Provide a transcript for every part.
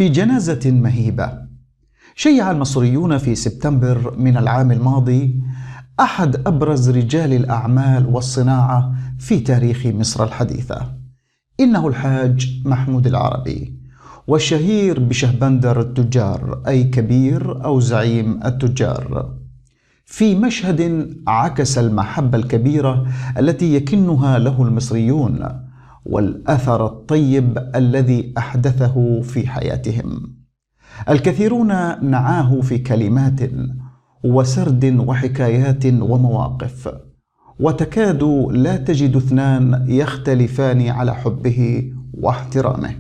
في جنازة مهيبة. شيع المصريون في سبتمبر من العام الماضي أحد أبرز رجال الأعمال والصناعة في تاريخ مصر الحديثة. إنه الحاج محمود العربي، والشهير بشهبندر التجار، أي كبير أو زعيم التجار، في مشهد عكس المحبة الكبيرة التي يكنها له المصريون والأثر الطيب الذي أحدثه في حياتهم. الكثيرون نعاه في كلمات وسرد وحكايات ومواقف، وتكاد لا تجد اثنان يختلفان على حبه واحترامه.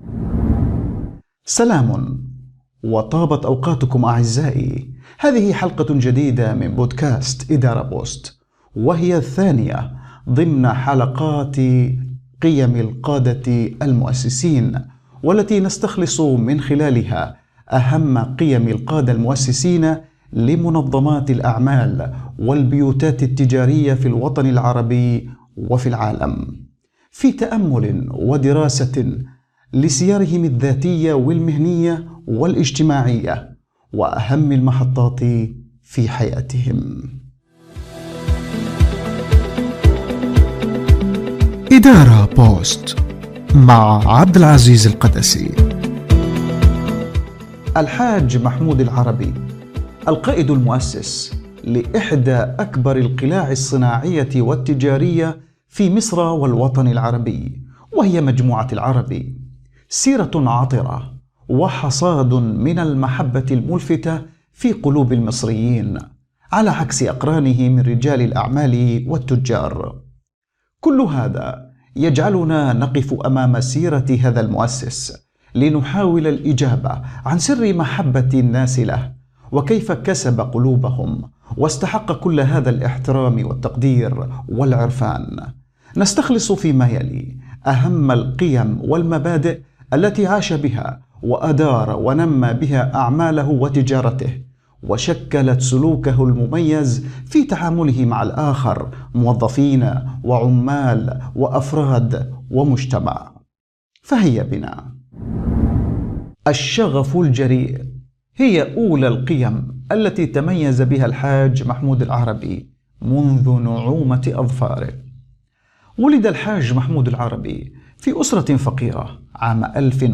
سلام وطابت أوقاتكم أعزائي. هذه حلقة جديدة من بودكاست إدارة بوست، وهي الثانية ضمن حلقات قيم القادة المؤسسين، والتي نستخلص من خلالها أهم قيم القادة المؤسسين لمنظمات الأعمال والبيوتات التجارية في الوطن العربي وفي العالم، في تأمل ودراسة لسيرهم الذاتية والمهنية والاجتماعية وأهم المحطات في حياتهم. إدارة بوست مع عبد العزيز القدسي. الحاج محمود العربي القائد المؤسس لإحدى أكبر القلاع الصناعية والتجارية في مصر والوطن العربي، وهي مجموعة العربي. سيرة عطرة وحصاد من المحبة الملفتة في قلوب المصريين، على عكس أقرانه من رجال الأعمال والتجار. كل هذا يجعلنا نقف أمام سيرة هذا المؤسس لنحاول الإجابة عن سر محبة الناس له، وكيف كسب قلوبهم واستحق كل هذا الاحترام والتقدير والعرفان. نستخلص فيما يلي أهم القيم والمبادئ التي عاش بها وأدار ونمى بها أعماله وتجارته، وشكلت سلوكه المميز في تعامله مع الآخر، موظفين وعمال وأفراد ومجتمع. فهيا بنا. الشغف الجريء هي أولى القيم التي تميز بها الحاج محمود العربي منذ نعومة أظفاره. ولد الحاج محمود العربي في أسرة فقيرة عام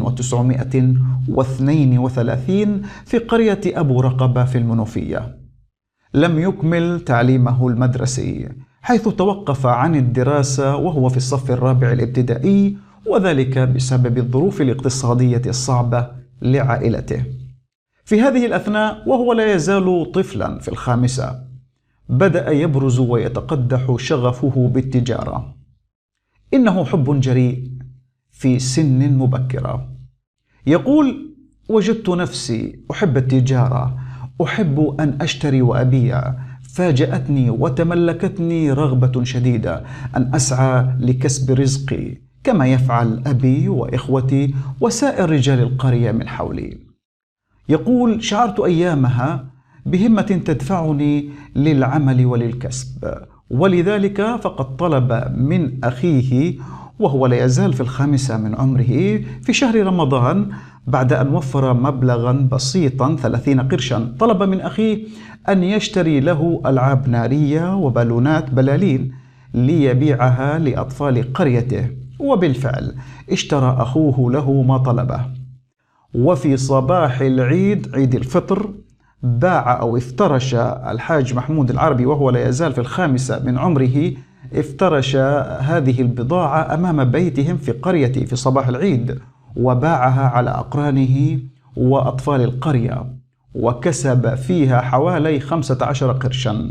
1932 في قرية أبو رقبة في المنوفية. لم يكمل تعليمه المدرسي، حيث توقف عن الدراسة وهو في الصف الرابع الابتدائي، وذلك بسبب الظروف الاقتصادية الصعبة لعائلته. في هذه الأثناء وهو لا يزال طفلا في الخامسة، بدأ يبرز ويتقدح شغفه بالتجارة. إنه حب جريء في سن مبكرة. يقول: وجدت نفسي أحب التجارة، أحب أن أشتري وأبيع. فاجأتني وتملكتني رغبة شديدة أن أسعى لكسب رزقي كما يفعل أبي وإخوتي وسائر رجال القرية من حولي. يقول: شعرت أيامها بهمة تدفعني للعمل وللكسب، ولذلك فقد طلب من أخيه وهو لا يزال في الخامسة من عمره في شهر رمضان، بعد أن وفر مبلغا بسيطا 30 قرشا، طلب من أخيه أن يشتري له ألعاب نارية وبالونات بلالين ليبيعها لأطفال قريته. وبالفعل اشترى أخوه له ما طلبه. وفي صباح العيد، عيد الفطر، باع أو افترش الحاج محمود العربي وهو لا يزال في الخامسة من عمره، افترش هذه البضاعة أمام بيتهم في قريته في صباح العيد، وباعها على أقرانه وأطفال القرية، وكسب فيها حوالي 15 قرشا.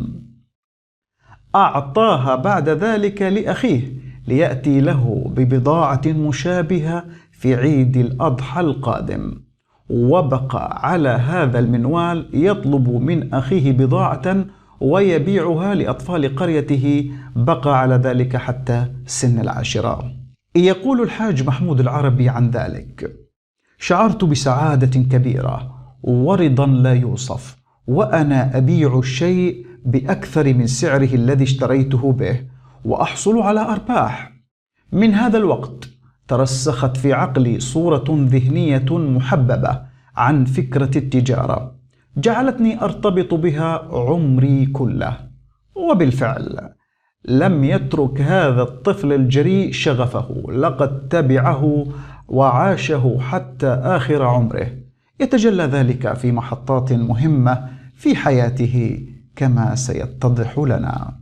أعطاها بعد ذلك لأخيه ليأتي له ببضاعة مشابهة في عيد الأضحى القادم، وبقى على هذا المنوال يطلب من أخيه بضاعة ويبيعها لأطفال قريته، بقى على ذلك حتى سن العاشرة. يقول الحاج محمود العربي عن ذلك: شعرت بسعادة كبيرة ورضا لا يوصف، وأنا أبيع الشيء بأكثر من سعره الذي اشتريته به وأحصل على أرباح. من هذا الوقت ترسخت في عقلي صورة ذهنية محببة عن فكرة التجارة جعلتني أرتبط بها عمري كله. وبالفعل لم يترك هذا الطفل الجريء شغفه، لقد تبعه وعاشه حتى آخر عمره، يتجلى ذلك في محطات مهمة في حياته كما سيتضح لنا.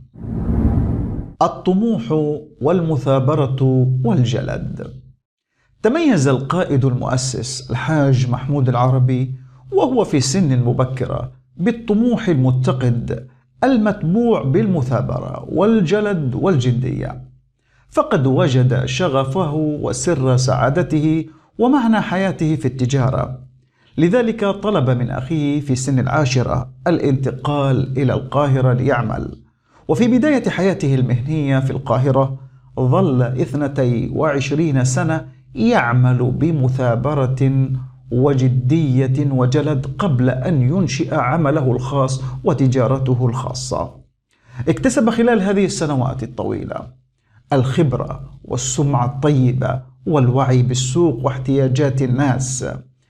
الطموح والمثابرة والجلد. تميز القائد المؤسس الحاج محمود العربي وهو في سن مبكرة بالطموح المتقد المتبوع بالمثابرة والجلد والجدية، فقد وجد شغفه وسر سعادته ومعنى حياته في التجارة. لذلك طلب من أخيه في سن 10 الانتقال إلى القاهرة ليعمل، وفي بداية حياته المهنية في القاهرة ظل 22 سنة يعمل بمثابرة وجدية وجلد قبل أن ينشئ عمله الخاص وتجارته الخاصة. اكتسب خلال هذه السنوات الطويلة الخبرة والسمعة الطيبة والوعي بالسوق واحتياجات الناس.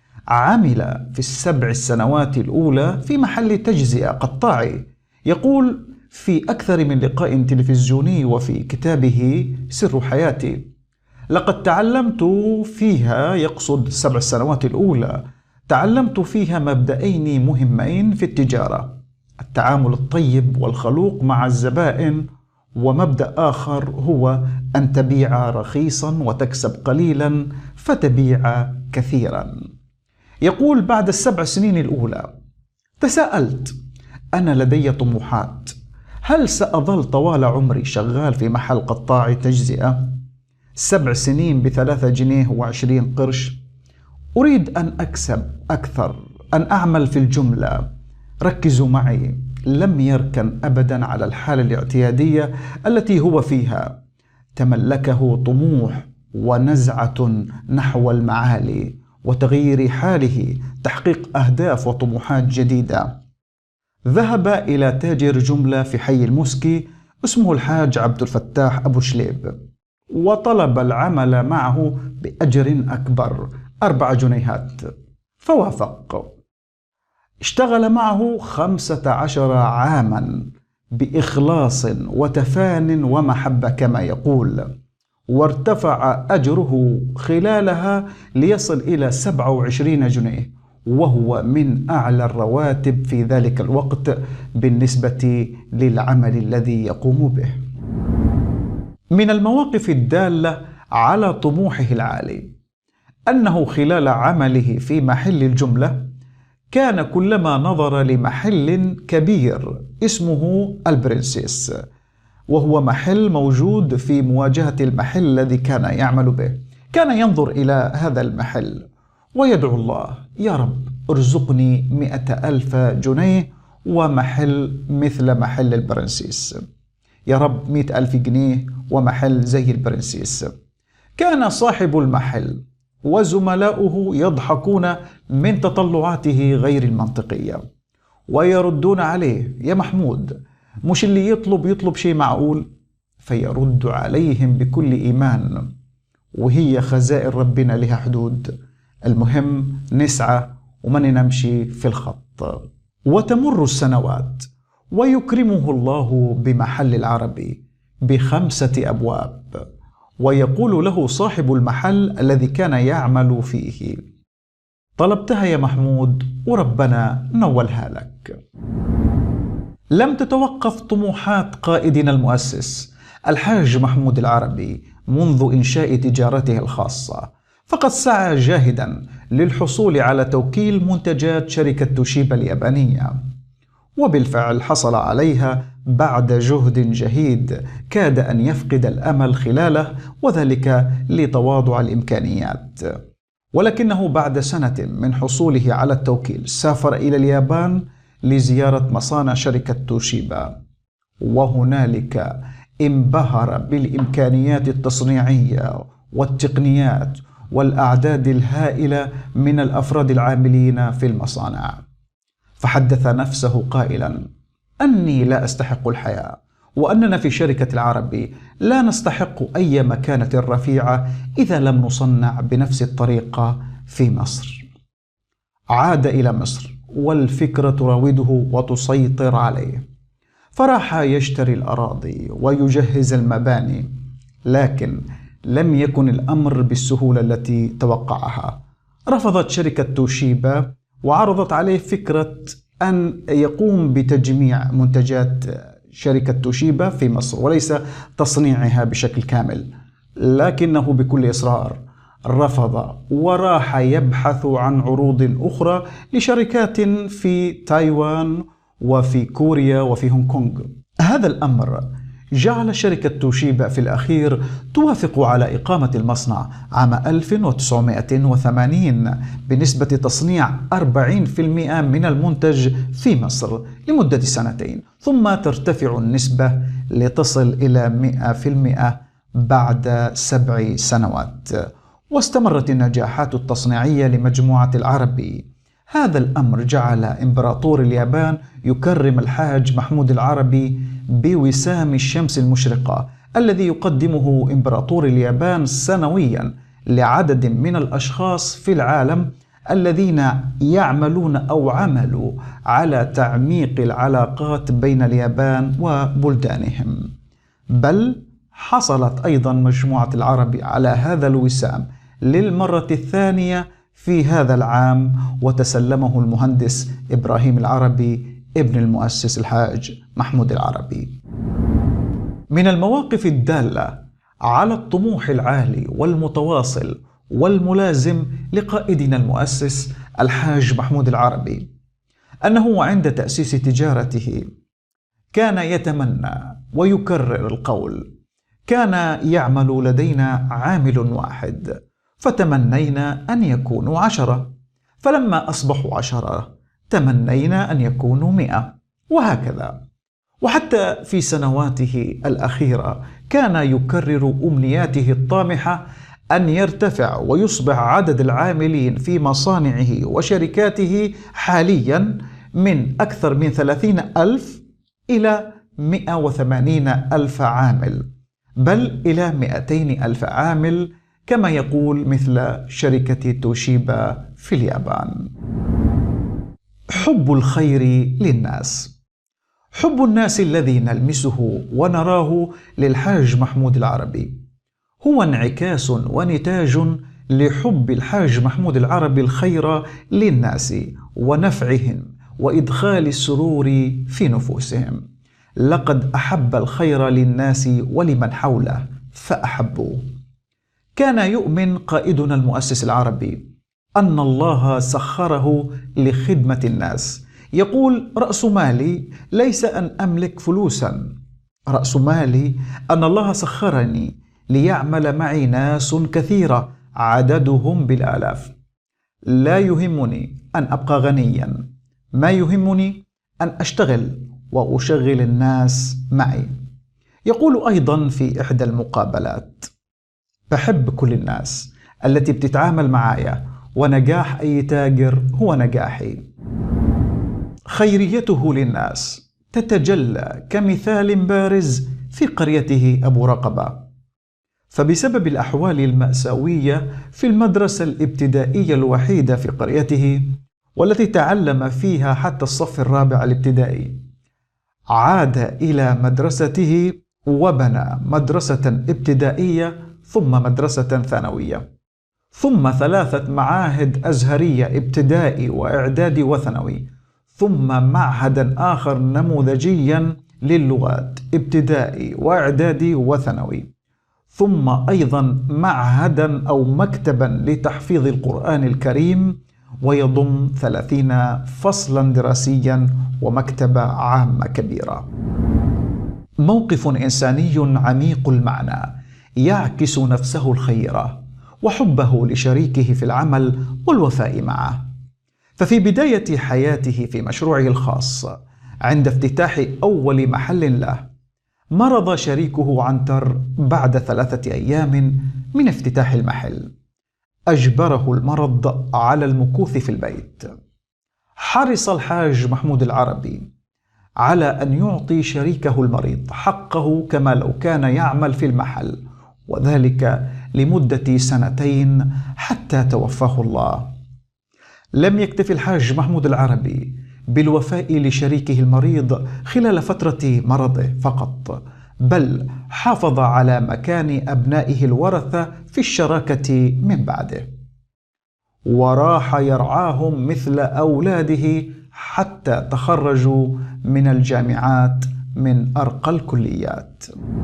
عمل في ال7 سنوات الأولى في محل تجزئة قطاعي. يقول في أكثر من لقاء تلفزيوني وفي كتابه سر حياتي: لقد تعلمت فيها، يقصد 7 سنوات الأولى، تعلمت فيها مبدأين مهمين في التجارة: التعامل الطيب والخلوق مع الزبائن، ومبدأ آخر هو أن تبيع رخيصا وتكسب قليلا فتبيع كثيرا. يقول بعد ال7 سنين الأولى تساءلت: أنا لدي طموحات، هل سأظل طوال عمري شغال في محل قطاعي تجزئة 7 سنين ب3 جنيه و20 قرش؟ أريد أن أكسب أكثر، أن أعمل في الجملة. ركزوا معي، لم يركن أبدا على الحالة الاعتيادية التي هو فيها، تملكه طموح ونزعة نحو المعالي وتغيير حاله، تحقيق أهداف وطموحات جديدة. ذهب إلى تاجر جملة في حي المسكي اسمه الحاج عبد الفتاح أبو شليب، وطلب العمل معه بأجر أكبر 4 جنيهات، فوافق. اشتغل معه 15 عاما بإخلاص وتفان ومحبة كما يقول، وارتفع أجره خلالها ليصل إلى 27 جنيه، وهو من أعلى الرواتب في ذلك الوقت بالنسبة للعمل الذي يقوم به. من المواقف الدالة على طموحه العالي أنه خلال عمله في محل الجملة كان كلما نظر لمحل كبير اسمه البرنسيس، وهو محل موجود في مواجهة المحل الذي كان يعمل به، كان ينظر إلى هذا المحل ويدعو الله: يا رب ارزقني 100,000 جنيه ومحل مثل محل البرنسيس، يا رب 100,000 جنيه ومحل زي البرنسيس. كان صاحب المحل وزملاؤه يضحكون من تطلعاته غير المنطقية ويردون عليه: يا محمود، مش اللي يطلب شيء معقول؟ فيرد عليهم بكل إيمان: وهي خزائن ربنا لها حدود، المهم نسعى وما نمشي في الخط. وتمر السنوات ويكرمه الله بمحل العربي ب5 أبواب، ويقول له صاحب المحل الذي كان يعمل فيه: طلبتها يا محمود وربنا نولها لك. لم تتوقف طموحات قائدنا المؤسس الحاج محمود العربي منذ إنشاء تجارته الخاصة، فقد سعى جاهدا للحصول على توكيل منتجات شركة توشيبا اليابانية، وبالفعل حصل عليها بعد جهد جهيد كاد أن يفقد الأمل خلاله، وذلك لتواضع الإمكانيات. ولكنه بعد سنة من حصوله على التوكيل سافر إلى اليابان لزيارة مصانع شركة توشيبا، وهنالك انبهر بالإمكانيات التصنيعية والتقنيات والأعداد الهائلة من الأفراد العاملين في المصانع، فحدث نفسه قائلا: أني لا أستحق الحياة وأننا في شركة العربي لا نستحق أي مكانة رفيعة إذا لم نصنع بنفس الطريقة في مصر. عاد إلى مصر والفكرة تراوده وتسيطر عليه، فراح يشتري الأراضي ويجهز المباني، لكن لم يكن الأمر بالسهولة التي توقعها. رفضت شركة توشيبا وعرضت عليه فكرة أن يقوم بتجميع منتجات شركة توشيبا في مصر وليس تصنيعها بشكل كامل، لكنه بكل إصرار رفض وراح يبحث عن عروض أخرى لشركات في تايوان وفي كوريا وفي هونغ كونغ. هذا الأمر جعل شركة توشيبا في الأخير توافق على إقامة المصنع عام 1980 بنسبة تصنيع 40% من المنتج في مصر لمدة 2 ثم ترتفع النسبة لتصل إلى 100% بعد 7 سنوات. واستمرت النجاحات التصنيعية لمجموعة العربي. هذا الأمر جعل إمبراطور اليابان يكرم الحاج محمود العربي بوسام الشمس المشرقة الذي يقدمه إمبراطور اليابان سنويا لعدد من الأشخاص في العالم الذين يعملون أو عملوا على تعميق العلاقات بين اليابان وبلدانهم. بل حصلت أيضا مجموعة العربي على هذا الوسام للمرة الثانية في هذا العام، وتسلمه المهندس إبراهيم العربي ابن المؤسس الحاج محمود العربي. من المواقف الدالة على الطموح العالي والمتواصل والملازم لقائدنا المؤسس الحاج محمود العربي أنه عند تأسيس تجارته كان يتمنى ويكرر القول: كان يعمل لدينا عامل واحد فتمنينا أن يكونوا 10، فلما أصبحوا 10 تمنينا أن يكونوا 100، وهكذا. وحتى في سنواته الأخيرة كان يكرر أمنياته الطامحة أن يرتفع ويصبح عدد العاملين في مصانعه وشركاته حاليا من أكثر من 30,000 إلى 180,000 عامل، بل إلى 200,000 عامل كما يقول مثل شركة توشيبا في اليابان. حب الخير للناس. حب الناس الذي نلمسه ونراه للحاج محمود العربي هو انعكاس ونتاج لحب الحاج محمود العربي الخير للناس ونفعهم وإدخال السرور في نفوسهم. لقد أحب الخير للناس ولمن حوله فأحبوه. كان يؤمن قائدنا المؤسس العربي أن الله سخره لخدمة الناس. يقول: رأس مالي ليس أن أملك فلوسا، رأس مالي أن الله سخرني ليعمل معي ناس كثيرة عددهم بالآلاف. لا يهمني أن أبقى غنيا، ما يهمني أن أشتغل وأشغل الناس معي. يقول أيضا في إحدى المقابلات: بحب كل الناس التي بتتعامل معايا، ونجاح أي تاجر هو نجاحي. خيريته للناس تتجلى كمثال بارز في قريته أبو رقبة، فبسبب الأحوال المأساوية في المدرسة الابتدائية الوحيدة في قريته والتي تعلم فيها حتى الصف الرابع الابتدائي، عاد إلى مدرسته وبنى مدرسة ابتدائية ثم مدرسة ثانوية ثم 3 معاهد أزهرية ابتدائي وإعدادي وثانوي، ثم معهدا آخر نموذجيا للغات ابتدائي وإعدادي وثانوي، ثم أيضا معهدا أو مكتبا لتحفيظ القرآن الكريم ويضم 30 فصلا دراسيا ومكتبة عامة كبيرة. موقف إنساني عميق المعنى يعكس نفسه الخيرة وحبه لشريكه في العمل والوفاء معه. ففي بداية حياته في مشروعه الخاص عند افتتاح أول محل له، مرض شريكه عنتر بعد 3 أيام من افتتاح المحل. أجبره المرض على المكوث في البيت. حرص الحاج محمود العربي على أن يعطي شريكه المريض حقه كما لو كان يعمل في المحل، وذلك لمدة 2 حتى توفاه الله. لم يكتف الحاج محمود العربي بالوفاء لشريكه المريض خلال فترة مرضه فقط، بل حافظ على مكان أبنائه الورثة في الشراكة من بعده، وراح يرعاهم مثل أولاده حتى تخرجوا من الجامعات من أرقى الكليات.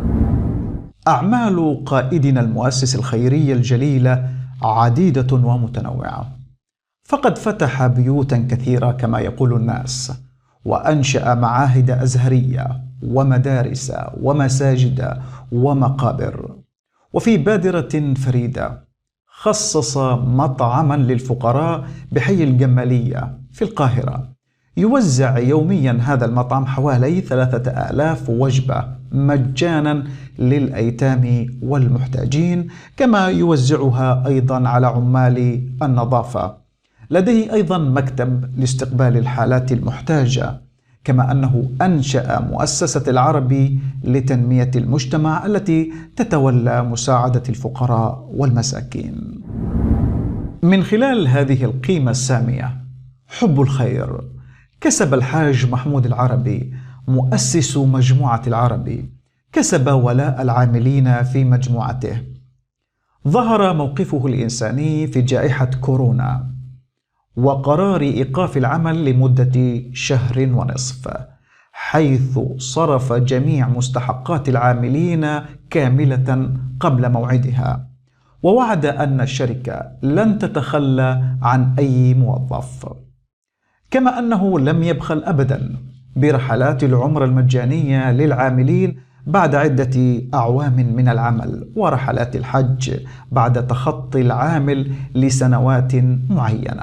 أعمال قائدنا المؤسس الخيري الجليل عديدة ومتنوعة، فقد فتح بيوتا كثيرة كما يقول الناس، وأنشأ معاهد أزهرية ومدارس ومساجد ومقابر. وفي بادرة فريدة خصص مطعما للفقراء بحي الجمالية في القاهرة، يوزع يوميا هذا المطعم حوالي 3000 وجبة مجانا للأيتام والمحتاجين، كما يوزعها أيضا على عمال النظافة. لديه أيضا مكتب لاستقبال الحالات المحتاجة، كما أنه أنشأ مؤسسة العربي لتنمية المجتمع التي تتولى مساعدة الفقراء والمساكين. من خلال هذه القيمة السامية حب الخير، كسب الحاج محمود العربي مؤسس مجموعة العربي كسب ولاء العاملين في مجموعته. ظهر موقفه الإنساني في جائحة كورونا وقرار إيقاف العمل لمدة 1.5 شهر، حيث صرف جميع مستحقات العاملين كاملة قبل موعدها، ووعد أن الشركة لن تتخلى عن أي موظف. كما أنه لم يبخل أبدا برحلات العمرة المجانية للعاملين بعد عدة أعوام من العمل، ورحلات الحج بعد تخطي العامل لسنوات معينة.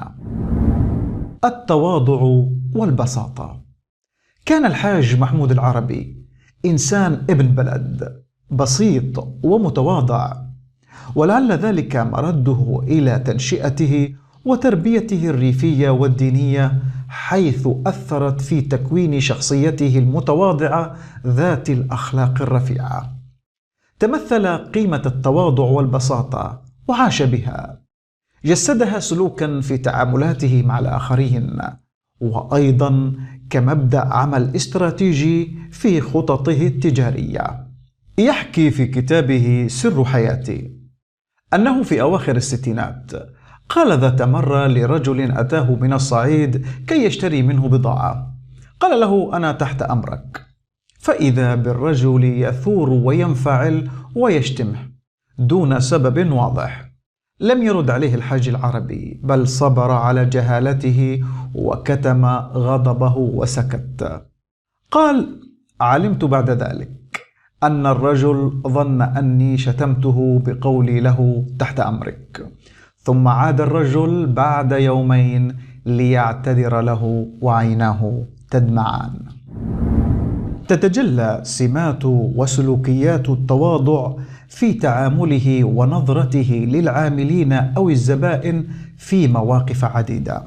التواضع والبساطة. كان الحاج محمود العربي إنسان ابن بلد، بسيط ومتواضع، ولعل ذلك مرده إلى تنشئته وتربيته الريفية والدينية، حيث أثرت في تكوين شخصيته المتواضعة ذات الأخلاق الرفيعة. تمثل قيمة التواضع والبساطة وعاش بها، جسدها سلوكا في تعاملاته مع الآخرين، وأيضا كمبدأ عمل استراتيجي في خططه التجارية. يحكي في كتابه سر حياتي أنه في أواخر الستينات قال ذات مرة لرجل أتاه من الصعيد كي يشتري منه بضاعة، قال له: أنا تحت أمرك. فإذا بالرجل يثور وينفعل ويشتمه دون سبب واضح. لم يرد عليه الحاج العربي، بل صبر على جهالته وكتم غضبه وسكت. قال: علمت بعد ذلك أن الرجل ظن أني شتمته بقولي له تحت أمرك، ثم عاد الرجل بعد يومين ليعتذر له وعيناه تدمعان. تتجلى سمات وسلوكيات التواضع في تعامله ونظرته للعاملين أو الزبائن في مواقف عديدة.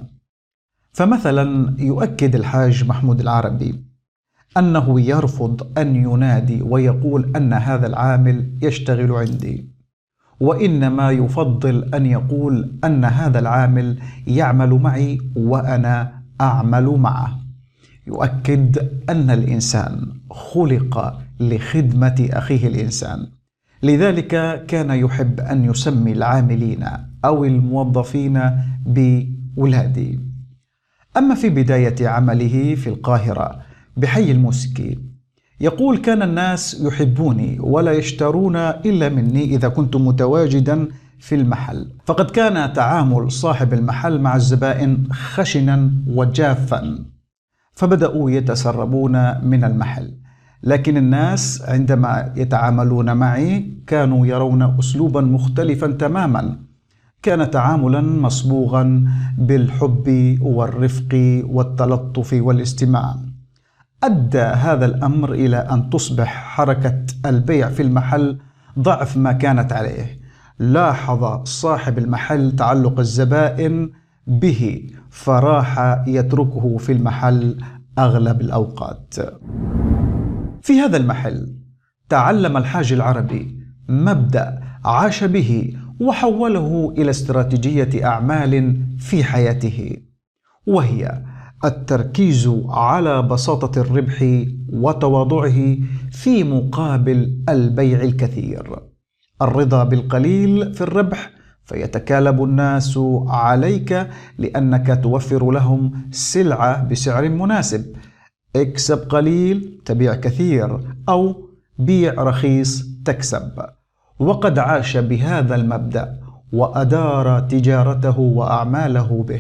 فمثلا يؤكد الحاج محمود العربي أنه يرفض أن ينادي ويقول أن هذا العامل يشتغل عندي، وإنما يفضل أن يقول أن هذا العامل يعمل معي وأنا أعمل معه. يؤكد أن الإنسان خلق لخدمة أخيه الإنسان، لذلك كان يحب أن يسمي العاملين أو الموظفين بولادي. أما في بداية عمله في القاهرة بحي الموسكي يقول: كان الناس يحبوني ولا يشترون إلا مني إذا كنت متواجدا في المحل، فقد كان تعامل صاحب المحل مع الزبائن خشنا وجافا، فبدأوا يتسربون من المحل. لكن الناس عندما يتعاملون معي كانوا يرون أسلوبا مختلفا تماما، كان تعاملا مصبوغا بالحب والرفق والتلطف والاستماع. أدى هذا الأمر إلى أن تصبح حركة البيع في المحل ضعف ما كانت عليه. لاحظ صاحب المحل تعلق الزبائن به، فراح يتركه في المحل أغلب الأوقات. في هذا المحل تعلم الحاج العربي مبدأ عاش به وحوله إلى استراتيجية أعمال في حياته، وهي التركيز على بساطة الربح وتواضعه في مقابل البيع الكثير، الرضا بالقليل في الربح فيتكالب الناس عليك لأنك توفر لهم سلعة بسعر مناسب، اكسب قليل تبيع كثير، أو بيع رخيص تكسب. وقد عاش بهذا المبدأ وأدار تجارته وأعماله به.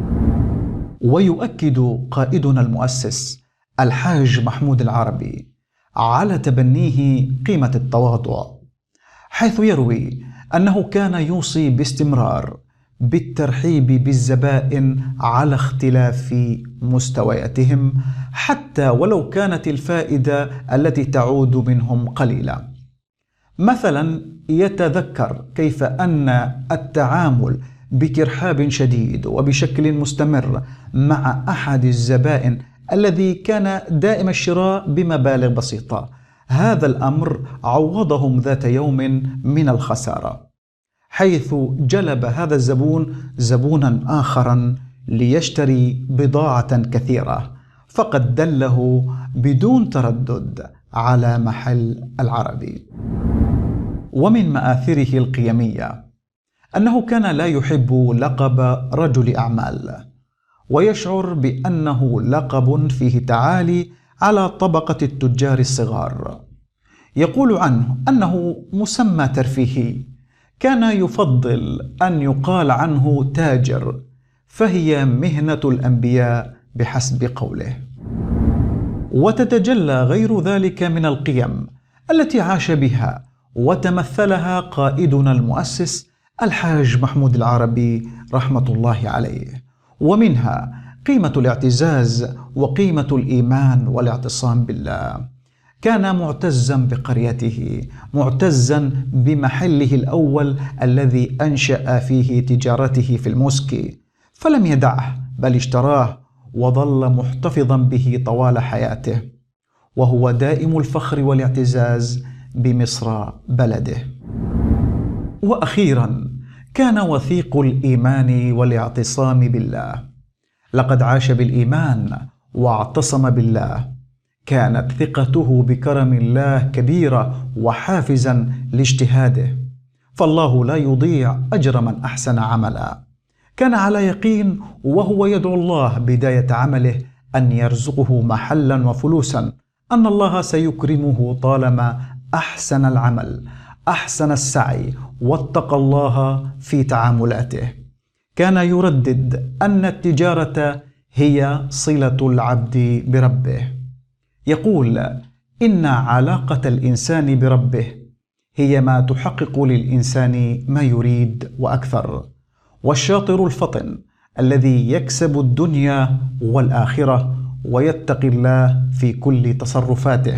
ويؤكد قائدنا المؤسس الحاج محمود العربي على تبنيه قيمة التواضع، حيث يروي أنه كان يوصي باستمرار بالترحيب بالزبائن على اختلاف مستوياتهم حتى ولو كانت الفائدة التي تعود منهم قليلة. مثلا يتذكر كيف أن التعامل بترحاب شديد وبشكل مستمر مع أحد الزبائن الذي كان دائم الشراء بمبالغ بسيطة، هذا الأمر عوضهم ذات يوم من الخسارة، حيث جلب هذا الزبون زبونا آخرا ليشتري بضاعة كثيرة، فقد دله بدون تردد على محل العربي. ومن مآثره القيمية أنه كان لا يحب لقب رجل أعمال، ويشعر بأنه لقب فيه تعالي على طبقة التجار الصغار. يقول عنه أنه مسمى ترفيهي، كان يفضل أن يقال عنه تاجر، فهي مهنة الأنبياء بحسب قوله. وتتجلى غير ذلك من القيم التي عاش بها وتمثلها قائدنا المؤسس الحاج محمود العربي رحمة الله عليه، ومنها قيمة الاعتزاز وقيمة الإيمان والاعتصام بالله. كان معتزا بقريته، معتزا بمحله الأول الذي أنشأ فيه تجارته في الموسكي، فلم يدعه بل اشتراه وظل محتفظا به طوال حياته، وهو دائم الفخر والاعتزاز بمصر بلده. وأخيرا كان وثيق الإيمان والاعتصام بالله، لقد عاش بالإيمان واعتصم بالله، كانت ثقته بكرم الله كبيرة وحافزا لاجتهاده، فالله لا يضيع أجر من أحسن عملا. كان على يقين وهو يدعو الله بداية عمله أن يرزقه محلا وفلوسا، أن الله سيكرمه طالما أحسن العمل، أحسن السعي، واتقى الله في تعاملاته. كان يردد أن التجارة هي صلة العبد بربه، يقول: إن علاقة الإنسان بربه هي ما تحقق للإنسان ما يريد وأكثر، والشاطر الفطن الذي يكسب الدنيا والآخرة ويتقي الله في كل تصرفاته.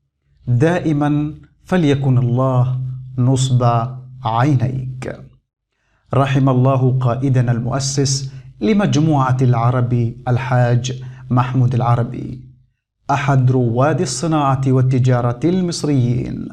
دائما فليكن الله نصب عينيك. رحم الله قائدنا المؤسس لمجموعة العربي الحاج محمود العربي، أحد رواد الصناعة والتجارة المصريين.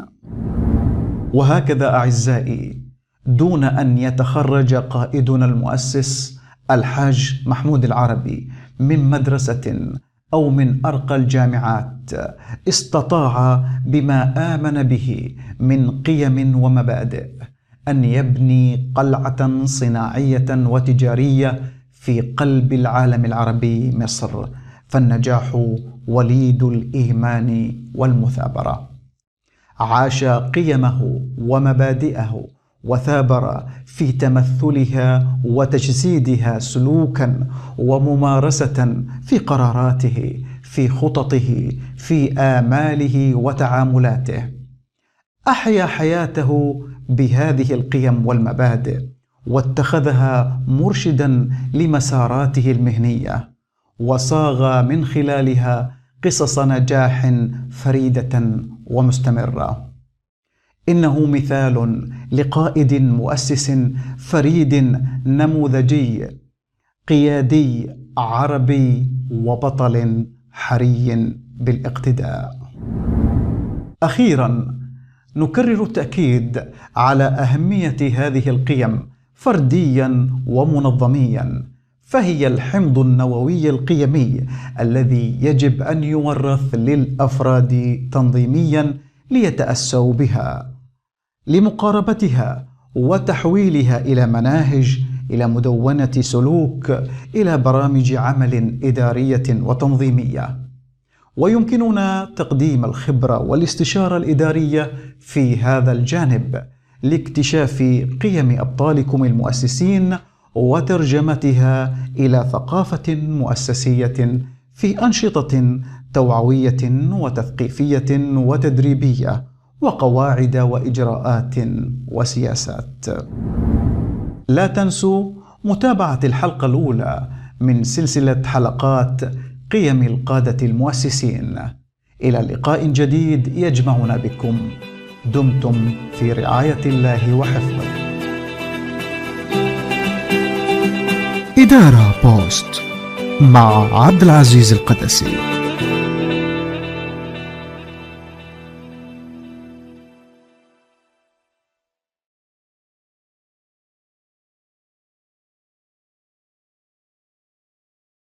وهكذا أعزائي، دون أن يتخرج قائدنا المؤسس الحاج محمود العربي من مدرسة أو من أرقى الجامعات، استطاع بما آمن به من قيم ومبادئ أن يبني قلعة صناعية وتجارية في قلب العالم العربي مصر، فالنجاح وليد الإيمان والمثابرة. عاش قيمه ومبادئه وثابر في تمثلها وتجسيدها سلوكا وممارسة في قراراته، في خططه، في آماله وتعاملاته. أحيا حياته بهذه القيم والمبادئ، واتخذها مرشدا لمساراته المهنية، وصاغ من خلالها قصص نجاح فريدة ومستمرة. إنه مثال لقائد مؤسس فريد نموذجي، قيادي عربي، وبطل حري بالاقتداء. أخيراً، نكرر التأكيد على أهمية هذه القيم فردياً ومنظمياً، فهي الحمض النووي القيمي الذي يجب أن يورث للأفراد تنظيمياً ليتأسوا بها، لمقاربتها وتحويلها إلى مناهج، إلى مدونة سلوك، إلى برامج عمل إدارية وتنظيمية. ويمكننا تقديم الخبرة والاستشارة الإدارية في هذا الجانب لاكتشاف قيم أبطالكم المؤسسين وترجمتها إلى ثقافة مؤسسية في أنشطة توعوية وتثقيفية وتدريبية وقواعد وإجراءات وسياسات. لا تنسوا متابعة الحلقة الأولى من سلسلة حلقات قيم القادة المؤسسين. إلى لقاء جديد يجمعنا بكم. دمتم في رعاية الله وحفظه. إدارة بوست مع عبد العزيز القدسي.